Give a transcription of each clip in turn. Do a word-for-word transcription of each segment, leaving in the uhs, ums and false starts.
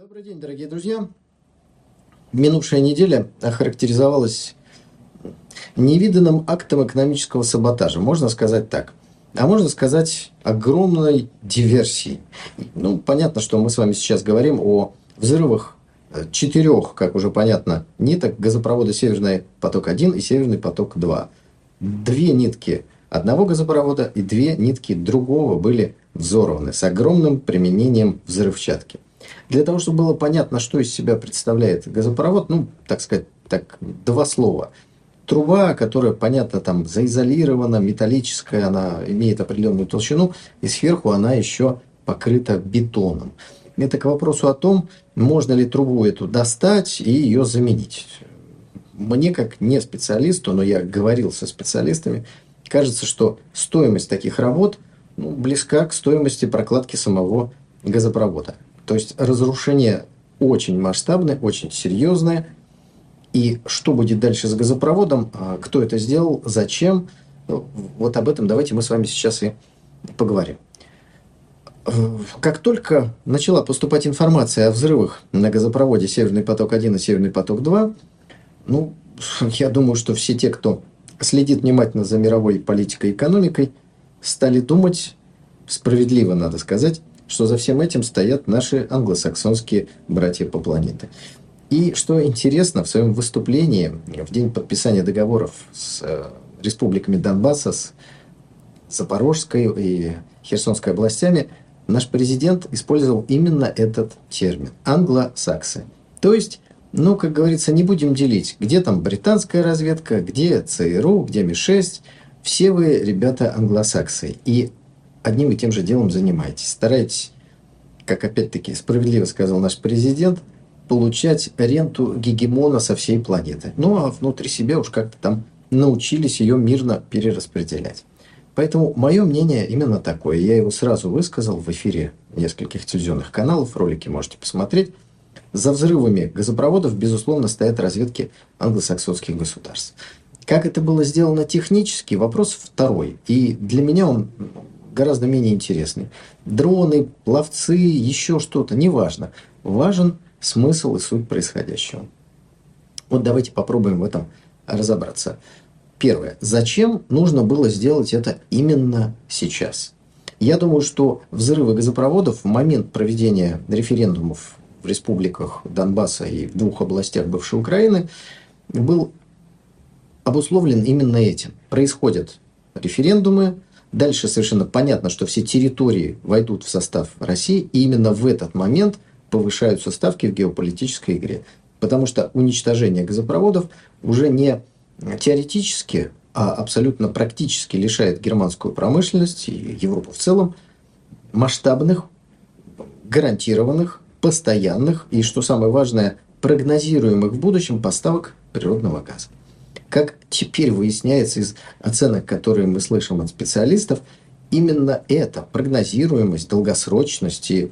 Добрый день, дорогие друзья. Минувшая неделя охарактеризовалась невиданным актом экономического саботажа, можно сказать так. А можно сказать огромной диверсией. Ну, понятно, что мы с вами сейчас говорим о взрывах четырех, как уже понятно, ниток газопровода «Северный поток-один» и «Северный поток-два». Две нитки одного газопровода и две нитки другого были взорваны с огромным применением взрывчатки. Для того, чтобы было понятно, что из себя представляет газопровод, ну, так сказать, так, два слова. Труба, которая, понятно, там заизолирована, металлическая, она имеет определенную толщину, и сверху она еще покрыта бетоном. Это к вопросу о том, можно ли трубу эту достать и ее заменить. Мне, как не специалисту, но я говорил со специалистами, кажется, что стоимость таких работ ну, близка к стоимости прокладки самого газопровода. То есть разрушение очень масштабное, очень серьезное. И что будет дальше с газопроводом, кто это сделал, зачем, вот об этом давайте мы с вами сейчас и поговорим. Как только начала поступать информация о взрывах на газопроводе «Северный поток-один» и «Северный поток-два», ну, я думаю, что все те, кто следит внимательно за мировой политикой и экономикой, стали думать, справедливо надо сказать, что за всем этим стоят наши англосаксонские братья по планете. И что интересно, в своем выступлении в день подписания договоров с республиками Донбасса, с Запорожской и Херсонской областями, наш президент использовал именно этот термин – англосаксы. То есть, ну, как говорится, не будем делить, где там британская разведка, где ЦРУ, где Ми шесть. Все вы, ребята, англосаксы. И одним и тем же делом занимаетесь. Старайтесь, как опять-таки справедливо сказал наш президент, получать ренту гегемона со всей планеты. Ну, а внутри себя уж как-то там научились ее мирно перераспределять. Поэтому мое мнение именно такое. Я его сразу высказал в эфире нескольких телевизионных каналов. Ролики можете посмотреть. За взрывами газопроводов, безусловно, стоят разведки англосаксонских государств. Как это было сделано технически, вопрос второй. И для меня он гораздо менее интересный. Дроны, пловцы, еще что-то, неважно. Важен смысл и суть происходящего. Вот давайте попробуем в этом разобраться. Первое. Зачем нужно было сделать это именно сейчас? Я думаю, что взрывы газопроводов в момент проведения референдумов в республиках Донбасса и в двух областях бывшей Украины был обусловлен именно этим. Происходят референдумы, дальше совершенно понятно, что все территории войдут в состав России, и именно в этот момент повышаются ставки в геополитической игре. Потому что уничтожение газопроводов уже не теоретически, а абсолютно практически лишает германскую промышленность и Европу в целом масштабных, гарантированных, постоянных и, что самое важное, прогнозируемых в будущем поставок природного газа. Как теперь выясняется из оценок, которые мы слышим от специалистов, именно эта прогнозируемость, долгосрочность и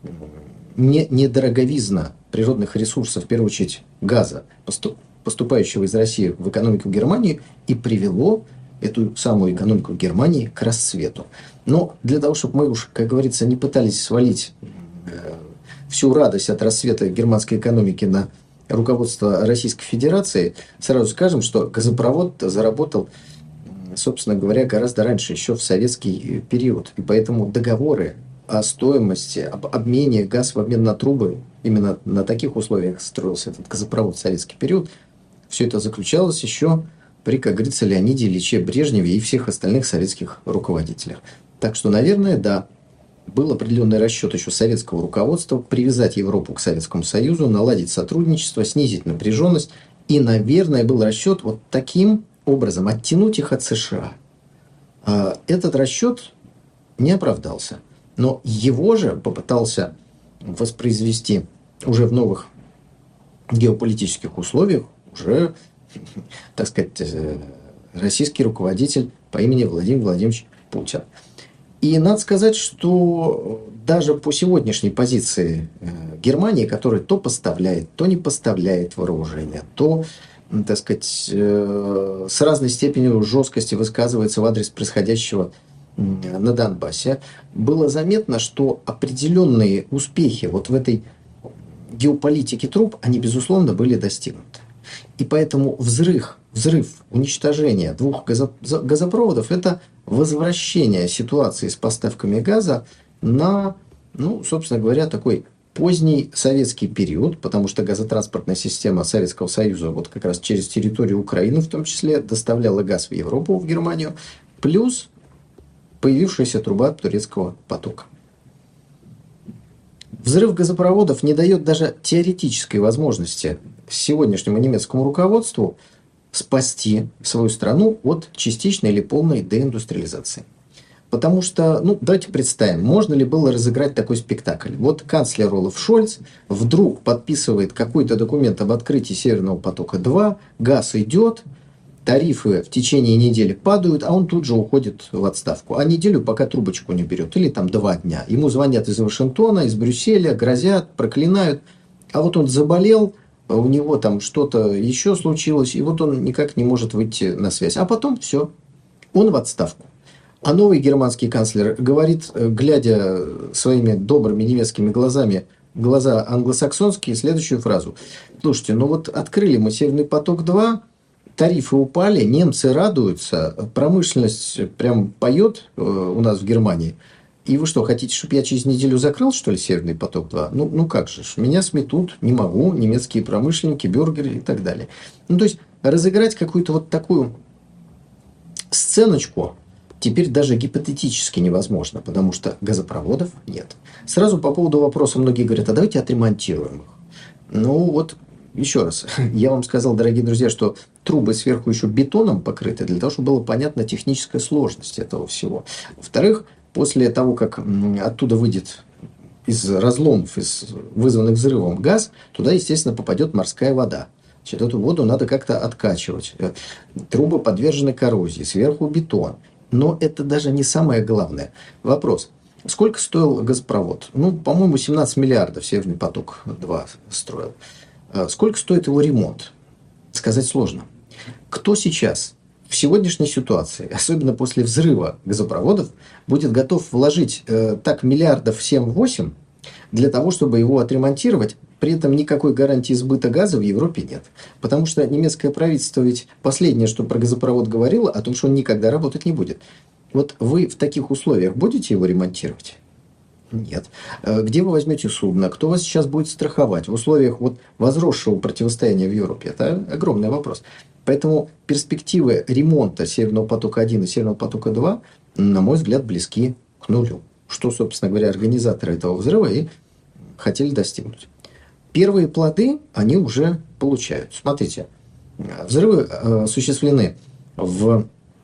не, недороговизна природных ресурсов, в первую очередь газа, поступающего из России в экономику Германии, и привело эту самую экономику Германии к расцвету. Но для того, чтобы мы уж, как говорится, не пытались свалить всю радость от расцвета германской экономики на руководство Российской Федерации, сразу скажем, что газопровод заработал, собственно говоря, гораздо раньше, еще в советский период. И поэтому договоры о стоимости, об обмене газ в обмен на трубы, именно на таких условиях строился этот газопровод в советский период, все это заключалось еще при, как говорится, Леониде Ильиче Брежневе и всех остальных советских руководителях. Так что, наверное, да, был определенный расчет еще советского руководства привязать Европу к Советскому Союзу, наладить сотрудничество, снизить напряженность. И, наверное, был расчет вот таким образом оттянуть их от США. Этот расчет не оправдался. Но его же попытался воспроизвести уже в новых геополитических условиях уже, так сказать, российский руководитель по имени Владимир Владимирович Путин. И надо сказать, что даже по сегодняшней позиции Германии, которая то поставляет, то не поставляет вооружение, то, так сказать, с разной степенью жесткости высказывается в адрес происходящего на Донбассе, было заметно, что определенные успехи вот в этой геополитики труб, они, безусловно, были достигнуты. И поэтому взрыв, взрыв, уничтожение двух газо, газопроводов – это возвращение ситуации с поставками газа на, ну, собственно говоря, такой поздний советский период, потому что газотранспортная система Советского Союза вот как раз через территорию Украины в том числе доставляла газ в Европу, в Германию, плюс появившаяся труба турецкого потока. Взрыв газопроводов не дает даже теоретической возможности сегодняшнему немецкому руководству спасти свою страну от частичной или полной деиндустриализации. Потому что, ну, давайте представим, можно ли было разыграть такой спектакль. Вот канцлер Олаф Шольц вдруг подписывает какой-то документ об открытии Северного потока-два, газ идет, тарифы в течение недели падают, а он тут же уходит в отставку. А неделю пока трубочку не берет, или там два дня. Ему звонят из Вашингтона, из Брюсселя, грозят, проклинают. А вот он заболел, у него там что-то еще случилось, и вот он никак не может выйти на связь. А потом все, он в отставку. А новый германский канцлер говорит, глядя своими добрыми немецкими глазами, глаза англосаксонские, следующую фразу. Слушайте, ну вот открыли мы Северный поток-два, тарифы упали, немцы радуются, промышленность прям поет у нас в Германии. И вы что, хотите, чтобы я через неделю закрыл, что ли, Северный поток-два? Ну, ну как же, меня сметут, не могу, немецкие промышленники, бюргеры и так далее. Ну, то есть, разыграть какую-то вот такую сценочку теперь даже гипотетически невозможно, потому что газопроводов нет. Сразу по поводу вопроса многие говорят, а давайте отремонтируем их. Ну, вот еще раз, я вам сказал, дорогие друзья, что трубы сверху еще бетоном покрыты, для того, чтобы было понятна техническая сложность этого всего. Во-вторых, после того, как оттуда выйдет из разломов, из вызванных взрывом газ, туда, естественно, попадет морская вода. Значит, эту воду надо как-то откачивать. Трубы подвержены коррозии, сверху бетон. Но это даже не самое главное. Вопрос. Сколько стоил газопровод? Ну, по-моему, семнадцать миллиардов Северный поток-два строил. Сколько стоит его ремонт? Сказать сложно. Кто сейчас в сегодняшней ситуации, особенно после взрыва газопроводов, будет готов вложить э, так миллиардов семь-восемь для того, чтобы его отремонтировать? При этом никакой гарантии сбыта газа в Европе нет. Потому что немецкое правительство ведь последнее, что про газопровод говорило, о том, что он никогда работать не будет. Вот вы в таких условиях будете его ремонтировать? Нет. Где вы возьмете судно? Кто вас сейчас будет страховать в условиях вот возросшего противостояния в Европе? Это огромный вопрос. Поэтому перспективы ремонта Северного потока-один и Северного потока-два, на мой взгляд, близки к нулю. Что, собственно говоря, организаторы этого взрыва и хотели достигнуть. Первые плоды они уже получают. Смотрите, взрывы осуществлены в...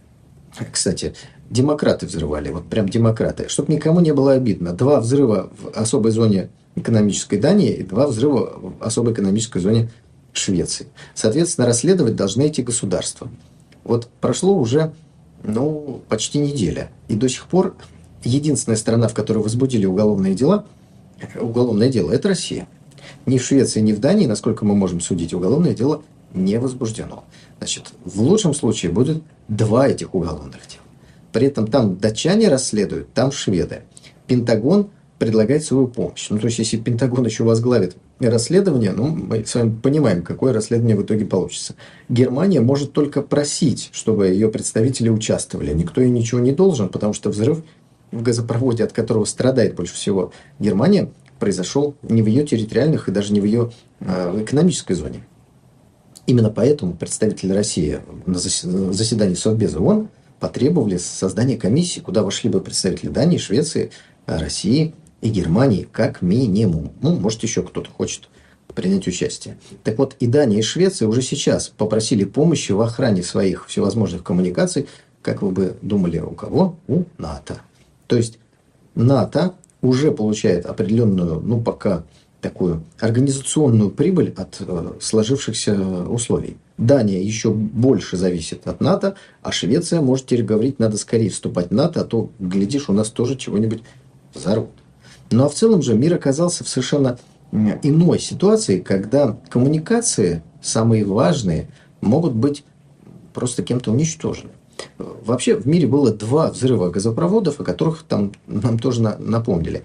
Кстати, демократы взрывали, вот прям демократы. Чтобы никому не было обидно. Два взрыва в особой зоне экономической Дании и два взрыва в особой экономической зоне Швеции. Соответственно, расследовать должны эти государства. Вот прошло уже, ну, почти неделя. И до сих пор единственная страна, в которой возбудили уголовные дела, уголовное дело, это Россия. Ни в Швеции, ни в Дании, насколько мы можем судить, уголовное дело не возбуждено. Значит, в лучшем случае будет два этих уголовных дела. При этом там датчане расследуют, там шведы. Пентагон предлагает свою помощь. Ну, то есть, если Пентагон еще возглавит расследование, ну, мы с вами понимаем, какое расследование в итоге получится. Германия может только просить, чтобы ее представители участвовали. Никто ей ничего не должен, потому что взрыв в газопроводе, от которого страдает больше всего Германия, произошел не в ее территориальных и даже не в ее э, экономической зоне. Именно поэтому представители России на заседании Совбеза ООН потребовали создания комиссии, куда вошли бы представители Дании, Швеции, России и Германии как минимум. Ну, может, еще кто-то хочет принять участие. Так вот, и Дания, и Швеция уже сейчас попросили помощи в охране своих всевозможных коммуникаций, как вы бы думали, у кого? У НАТО. То есть, НАТО уже получает определенную, ну, пока такую организационную прибыль от э, сложившихся условий. Дания еще больше зависит от НАТО, а Швеция может теперь говорить, надо скорее вступать в НАТО, а то, глядишь, у нас тоже чего-нибудь взорвут. Ну, а в целом же мир оказался в совершенно иной ситуации, когда коммуникации, самые важные, могут быть просто кем-то уничтожены. Вообще в мире было два взрыва газопроводов, о которых там нам тоже напомнили.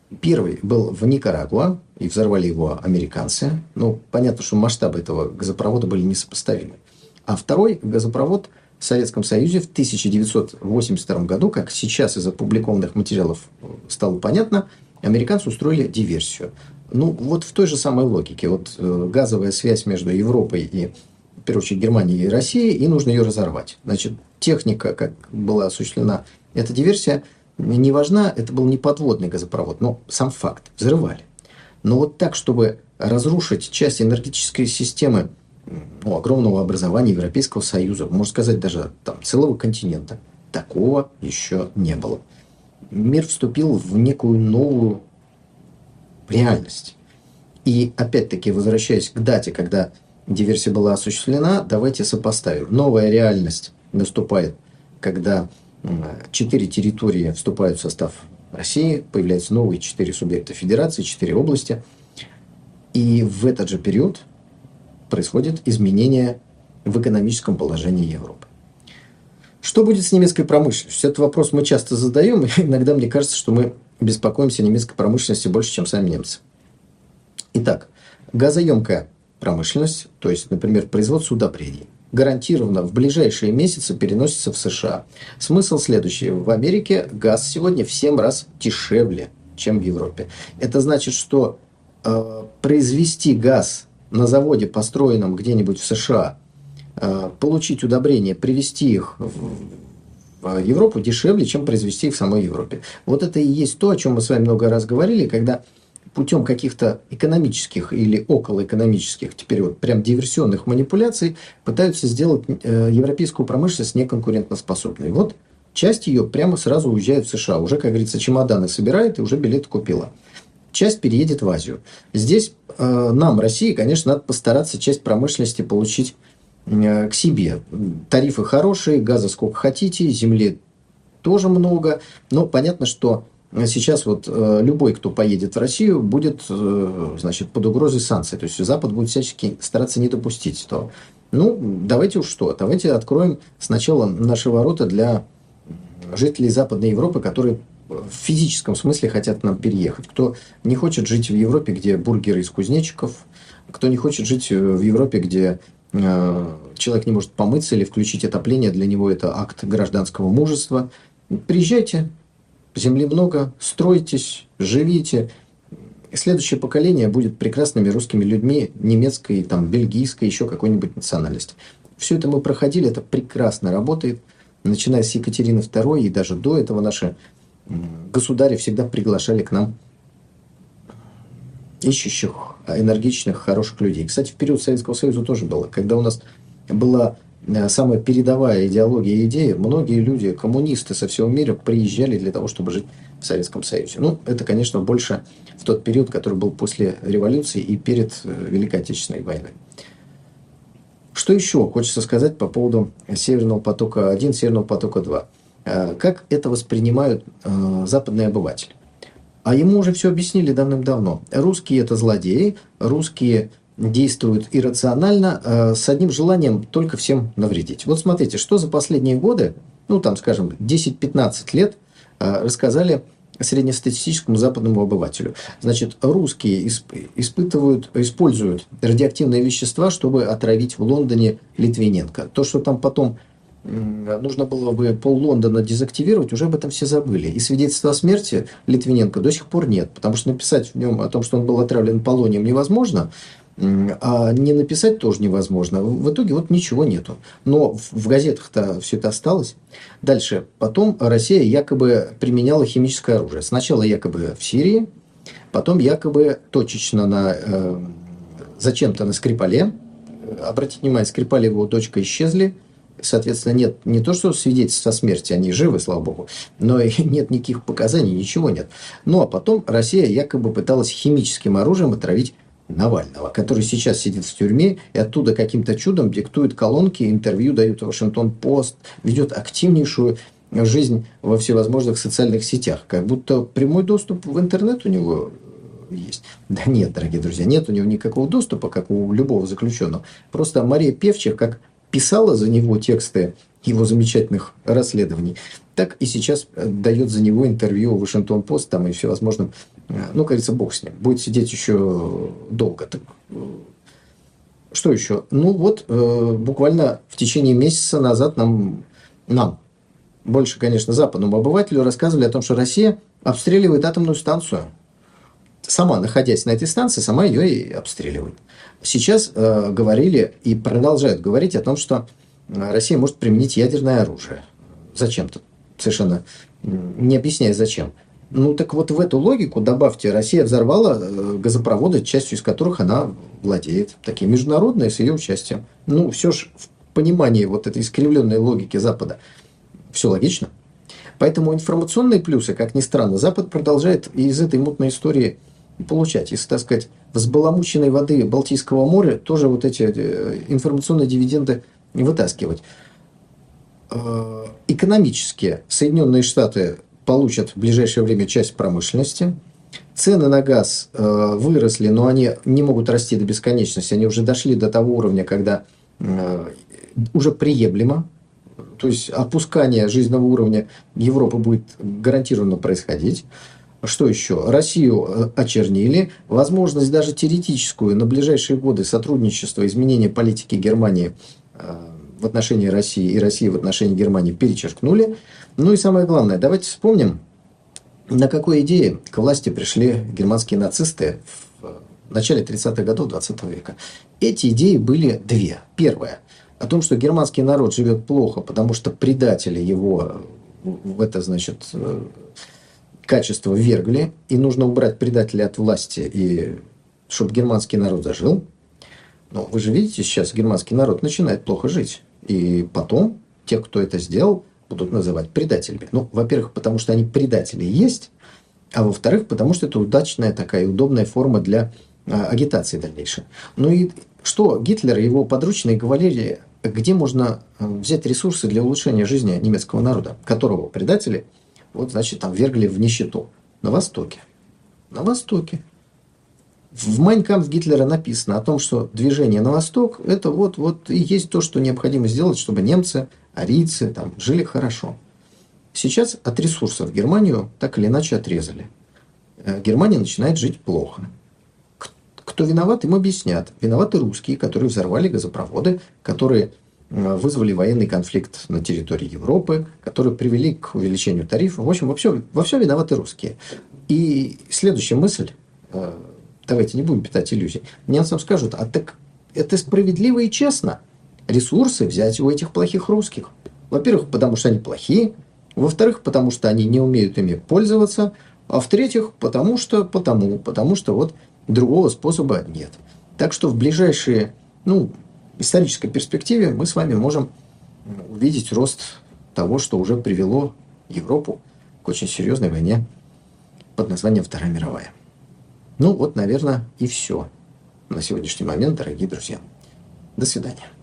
Первый был в Никарагуа, и взорвали его американцы. Ну, понятно, что масштабы этого газопровода были несопоставимы. А второй газопровод в Советском Союзе в тысяча девятьсот восемьдесят втором году, как сейчас из опубликованных материалов стало понятно, американцы устроили диверсию. Ну, вот в той же самой логике. Вот э, газовая связь между Европой и, в первую очередь, Германией и Россией, и нужно ее разорвать. Значит, техника, как была осуществлена эта диверсия, не важна, это был не подводный газопровод, но сам факт, взрывали. Но вот так, чтобы разрушить часть энергетической системы ну, огромного образования Европейского Союза, можно сказать, даже там, целого континента, такого еще не было. Мир вступил в некую новую реальность. И опять-таки, возвращаясь к дате, когда диверсия была осуществлена, давайте сопоставим. Новая реальность наступает, когда четыре территории вступают в состав России, появляются новые четыре субъекта федерации, четыре области. И в этот же период происходит изменение в экономическом положении Европы. Что будет с немецкой промышленностью? Этот вопрос мы часто задаем, и иногда мне кажется, что мы беспокоимся о немецкой промышленности больше, чем сами немцы. Итак, газоемкая промышленность, то есть, например, производство удобрений, гарантированно в ближайшие месяцы переносится в США. Смысл следующий. В Америке газ сегодня в семь раз дешевле, чем в Европе. Это значит, что э, произвести газ на заводе, построенном где-нибудь в США, э, получить удобрения, привезти их в, в Европу дешевле, чем произвести их в самой Европе. Вот это и есть то, о чем мы с вами много раз говорили, когда путем каких-то экономических или околоэкономических, теперь вот прям диверсионных манипуляций пытаются сделать э, европейскую промышленность неконкурентоспособной. Вот часть ее прямо сразу уезжает в США. Уже, как говорится, чемоданы собирает и уже билет купила. Часть переедет в Азию. Здесь э, нам, России, конечно, надо постараться часть промышленности получить э, к себе. Тарифы хорошие, газа сколько хотите, земли тоже много. Но понятно, что сейчас вот э, любой, кто поедет в Россию, будет э, значит, под угрозой санкций. То есть Запад будет всячески стараться не допустить этого. Ну, давайте уж что. Давайте откроем сначала наши ворота для жителей Западной Европы, которые в физическом смысле хотят к нам переехать. Кто не хочет жить в Европе, где бургеры из кузнечиков, кто не хочет жить в Европе, где э, человек не может помыться или включить отопление, для него это акт гражданского мужества. Приезжайте. Земли много, стройтесь, живите. И следующее поколение будет прекрасными русскими людьми, немецкой, там, бельгийской, еще какой-нибудь национальности. Все это мы проходили, это прекрасно работает. Начиная с Екатерины второй и даже до этого наши государи всегда приглашали к нам ищущих, энергичных, хороших людей. Кстати, в период Советского Союза тоже было. Когда у нас была самая передовая идеология и идея, многие люди, коммунисты со всего мира приезжали для того, чтобы жить в Советском Союзе. Ну, это, конечно, больше в тот период, который был после революции и перед Великой Отечественной войной. Что еще хочется сказать по поводу Северного потока один, Северного потока два? Как это воспринимают западные обыватели? А ему уже все объяснили давным-давно. Русские – это злодеи, русские действуют иррационально, э, с одним желанием только всем навредить. Вот смотрите, что за последние годы, ну там, скажем, десять-пятнадцать лет э, рассказали среднестатистическому западному обывателю. Значит, русские исп- испытывают, используют радиоактивные вещества, чтобы отравить в Лондоне Литвиненко. То, что там потом нужно было бы пол Лондона дезактивировать, уже об этом все забыли. И свидетельства о смерти Литвиненко до сих пор нет, потому что написать в нем о том, что он был отравлен полонием, невозможно, а не написать тоже невозможно. В итоге вот ничего нету. Но в газетах-то все это осталось. Дальше. Потом Россия якобы применяла химическое оружие. Сначала якобы в Сирии, потом якобы точечно на, э, зачем-то на Скрипале. Обратите внимание, Скрипаль и его дочка исчезли. Соответственно, нет не то, что свидетельств о смерти, они живы, слава богу, но и нет никаких показаний, ничего нет. Ну, а потом Россия якобы пыталась химическим оружием отравить Навального, который сейчас сидит в тюрьме и оттуда каким-то чудом диктует колонки, интервью дают в Вашингтон-Пост, ведет активнейшую жизнь во всевозможных социальных сетях. Как будто прямой доступ в интернет у него есть. Да нет, дорогие друзья, нет у него никакого доступа, как у любого заключенного. Просто Мария Певчих, как писала за него тексты его замечательных расследований, так и сейчас дает за него интервью Вашингтон-Пост там и всевозможным, ну, кажется, бог с ним, будет сидеть еще долго. Так, что еще? Ну вот, буквально в течение месяца назад нам, нам, больше, конечно, западному обывателю рассказывали о том, что Россия обстреливает атомную станцию. Сама, находясь на этой станции, сама ее и обстреливает. Сейчас э, говорили и продолжают говорить о том, что Россия может применить ядерное оружие. Зачем-то. Совершенно не объясняя, зачем. Ну, так вот в эту логику добавьте, Россия взорвала газопроводы, частью из которых она владеет. Такие международные, с ее участием. Ну, все же в понимании вот этой искривленной логики Запада все логично. Поэтому информационные плюсы, как ни странно, Запад продолжает из этой мутной истории получать. Из, так сказать, взбаламученной воды Балтийского моря тоже вот эти информационные дивиденды вытаскивать. Экономически Соединенные Штаты получат в ближайшее время часть промышленности. Цены на газ выросли, но они не могут расти до бесконечности. Они уже дошли до того уровня, когда уже приемлемо. То есть опускание жизненного уровня Европы будет гарантированно происходить. Что еще? Россию очернили. Возможность даже теоретическую на ближайшие годы сотрудничества, изменения политики Германии в отношении России и России в отношении Германии перечеркнули. Ну и самое главное, давайте вспомним, на какой идее к власти пришли германские нацисты в начале тридцатых годов двадцатого века. Эти идеи были две. Первая. О том, что германский народ живет плохо, потому что предатели его в это, значит, качество ввергли, и нужно убрать предателей от власти, и чтобы германский народ зажил. Но вы же видите, сейчас германский народ начинает плохо жить. И потом те, кто это сделал, будут называть предателями. Ну, во-первых, потому что они предатели есть, а во-вторых, потому что это удачная такая удобная форма для а, агитации дальнейшей. Ну и что Гитлер и его подручные говорили, где можно взять ресурсы для улучшения жизни немецкого народа, которого предатели, вот, значит, там ввергли в нищету? На Востоке. На Востоке. В «Майн кампф» Гитлера написано о том, что движение на восток – это вот, вот и есть то, что необходимо сделать, чтобы немцы, арийцы там, жили хорошо. Сейчас от ресурсов Германию так или иначе отрезали. Германия начинает жить плохо. Кто виноват, им объяснят. Виноваты русские, которые взорвали газопроводы, которые вызвали военный конфликт на территории Европы, которые привели к увеличению тарифов. В общем, во всем, во всем виноваты русские. И следующая мысль, давайте не будем питать иллюзий, немцам скажут, а так это справедливо и честно ресурсы взять у этих плохих русских. Во-первых, потому что они плохие, во-вторых, потому что они не умеют ими пользоваться, а в-третьих, потому что, потому, потому что вот другого способа нет. Так что в ближайшие, ну, исторической перспективе мы с вами можем увидеть рост того, что уже привело Европу к очень серьезной войне под названием Вторая мировая. Ну вот, наверное, и все на сегодняшний момент, дорогие друзья. До свидания.